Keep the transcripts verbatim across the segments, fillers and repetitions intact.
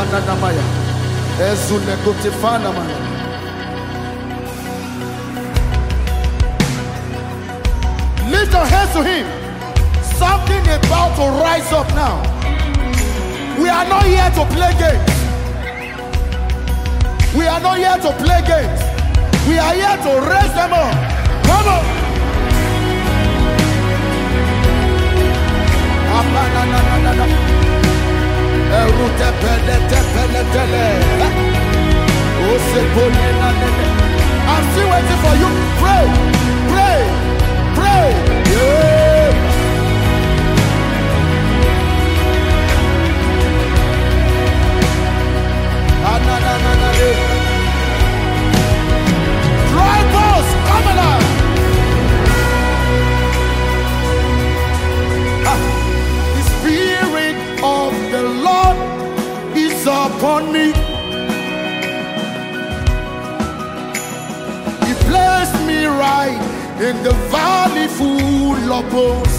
Lift your hands to him. Something about to rise up now. We are not here to play games. We are not here to play games. We are here to raise them up. Come on. I'm still waiting for you. Pray, pray, pray. Yeah. Dry bones, come alive. Ah, the Spirit of the Lord is upon me. He placed me right in the valley full of bones.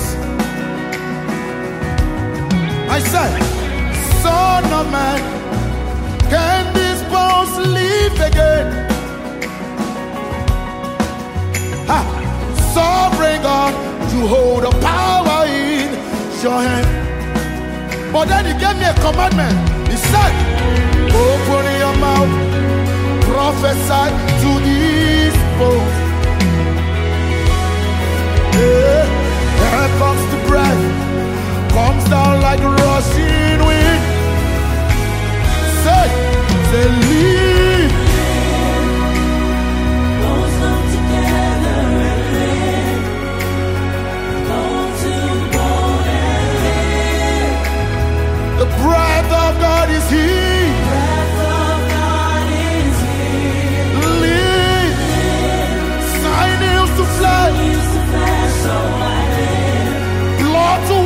I said, Son of man, can these bones live again? Ha! Sovereign God, you hold the power in your hand. But then he gave me a commandment. He said, open your mouth, prophesy to these bones. Yeah. Here comes the breath, comes down like rushing wind. Say, say, leave. Bones come together and live. Bone to bone and live. The breath of God is here. Breath of God is here. Live. Sign nails to flesh. Used to flesh, so I live. Blood to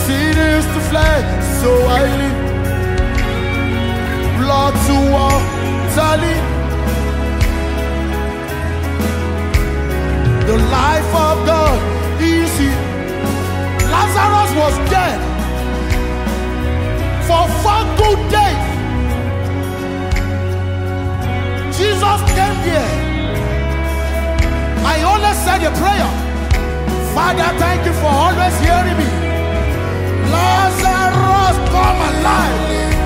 cities to fly, so I live. Blood to water, live. The life of God is here. Lazarus was dead for four good days. Jesus came here. I always said a prayer. Father, thank you for always hearing me. Lazarus, come alive.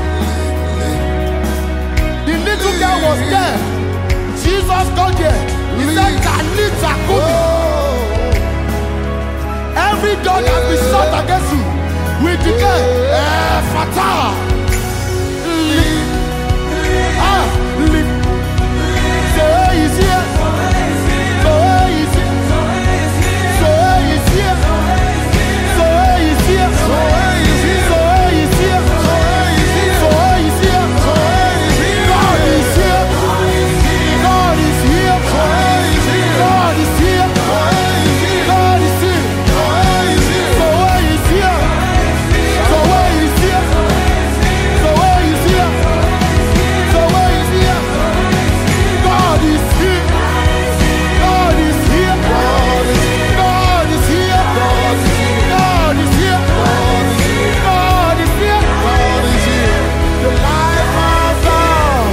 The little girl was dead. Jesus got there. He said, Talita Kumi. Every door that we shut against you, we declare, eh, Fatah. Live. Ah, live. So he's here. So he's here. So he's here. So he's here. So he's here. So he's here. So he's here. God is here. God is here. God is here. God is here. So he's here. So he's here. So he's here. So he's here. God is here. God is here. God is here. God is here. God is here. God is here. God is here. The life of God.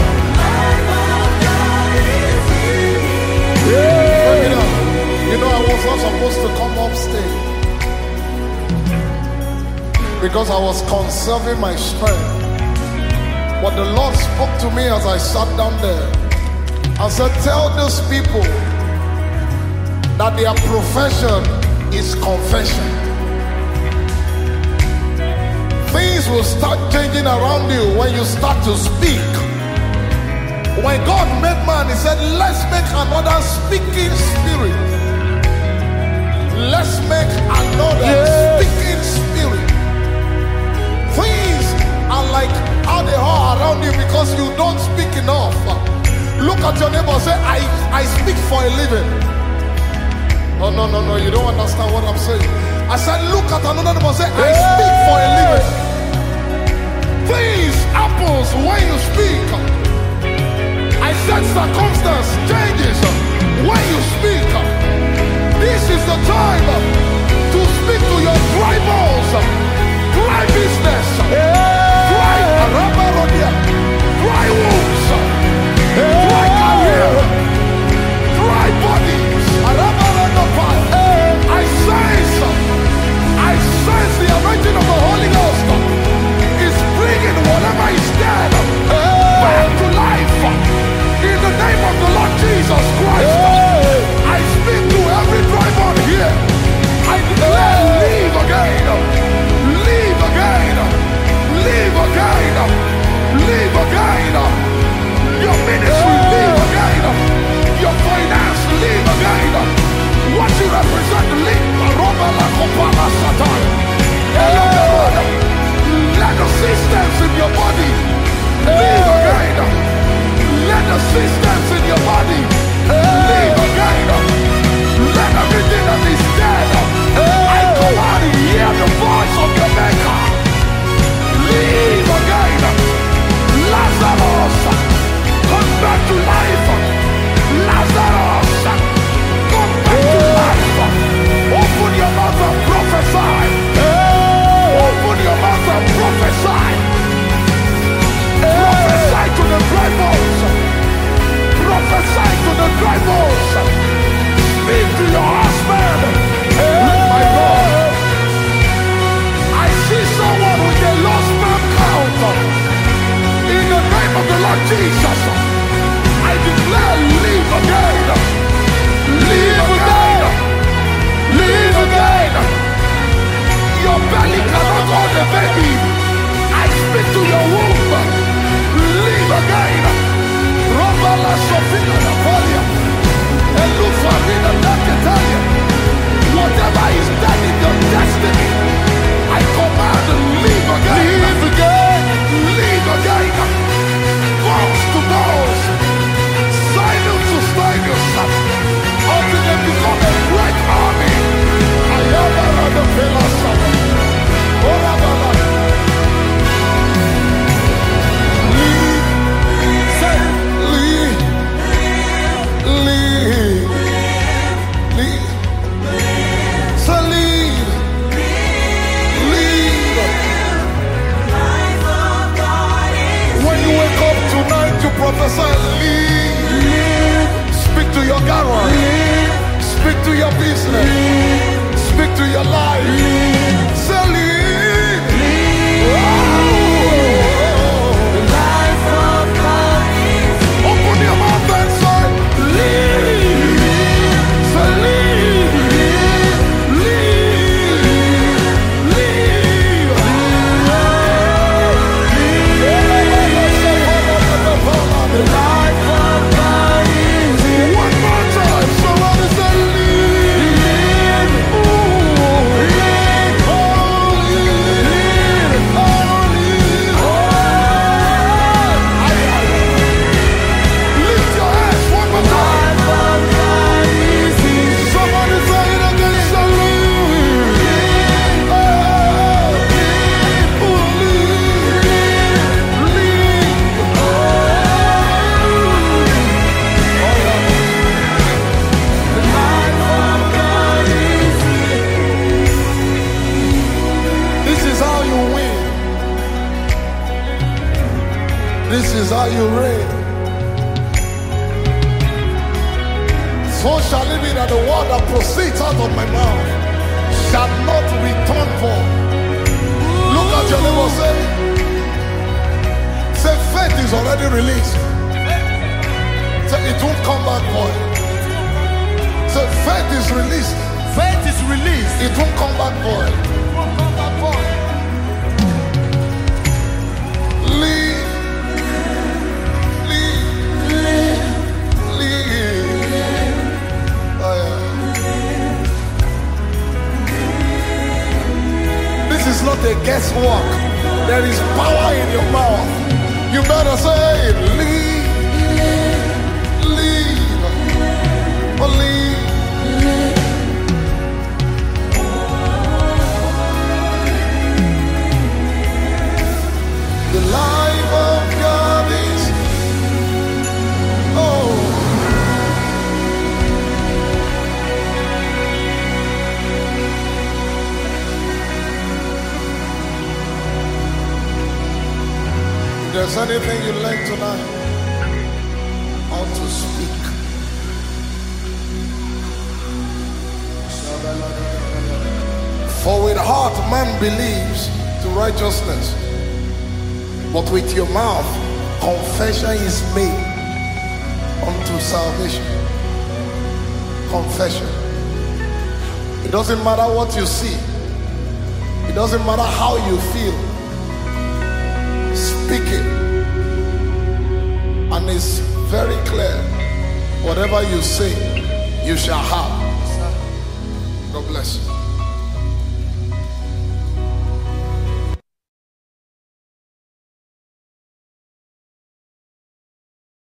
Bring it up. You know, I was not supposed to come up stage because I was conserving my strength. But the Lord spoke to me as I sat down there and said, tell these people that their profession is confession. Things will start changing around you when you start to speak. When God made man, he said, let's make another speaking spirit. Let's make another yeah. speaking spirit. Things are like how they are around you because you don't speak enough. Look at your neighbor and say, I, I speak for a living. Oh, no, no, no, you don't understand what I'm saying. I said, look at another neighbor and say, I speak for a living. Things happens when you speak. I said circumstance changes when you speak. This is the time to speak to your dry bones, dry business, dry arabarodia, dry wounds, dry career, dry bodies. Arabarodopa. I sense, I sense the anointing of the Holy Ghost is bringing whatever is dead back to life. In the name of the Lord Jesus Christ, I speak to every dry bone here. I declare, live again, live again, live again, live again. Your ministry, live again. Your finance, live again. What you represent, live. Let the systems in your body live again. Let the systems in your body live again. Let everything that is dead, I command you hear the voice of your maker. Live again. Lazarus, come back to life. Lazarus, come back to life. Open your mouth and prophesy. Open your mouth and prophesy. Prophesy to the dry bones. Prophesy to the dry bones. Speak to your husband. My God, I see someone with a lost man count. In the name of the Lord Jesus, I declare, live again. Live again. Live again. Your belly cannot hold a baby. I speak to your womb. Live again. Robala Sofina Napoleon. And look for me the Nakatalia. Whatever is dead in your destiny, I command live again. Live again. Live again. Bones to bones. Sinews to sinews. Until they become a great army. I am the pillar. Oh, to your business. Speak to your life. Say live. The life of God is Open your mouth and say live. Say live. Live. Live. the life of God is One more time. Somebody say live. Ooh. Live. Oh, live. Oh, live. Aye, aye. Lift your hands one more time. life of God is Somebody say it again. Say live. Oh, live. Oh, live. Live. the life of God is This is how you win. This is how you reign. So shall it be that the word that proceeds out of my mouth shall not return void. Look at your neighbor, say, say faith is already released. Say it won't come back void. Say faith is released. Faith is released. It won't come back void. Won't come back void. Leave. Leave. Leave. Oh, yeah. This is not a guesswork. There is power in your mouth. You better say it. Leave. Leave. Oh, leave. The life of God is oh. If there's anything you learned tonight, how to speak. For with heart man believes to righteousness, but with your mouth confession is made unto salvation. Confession. It doesn't matter what you see. It doesn't matter how you feel. Speak it. And it's very clear. Whatever you say, you shall have. God bless you.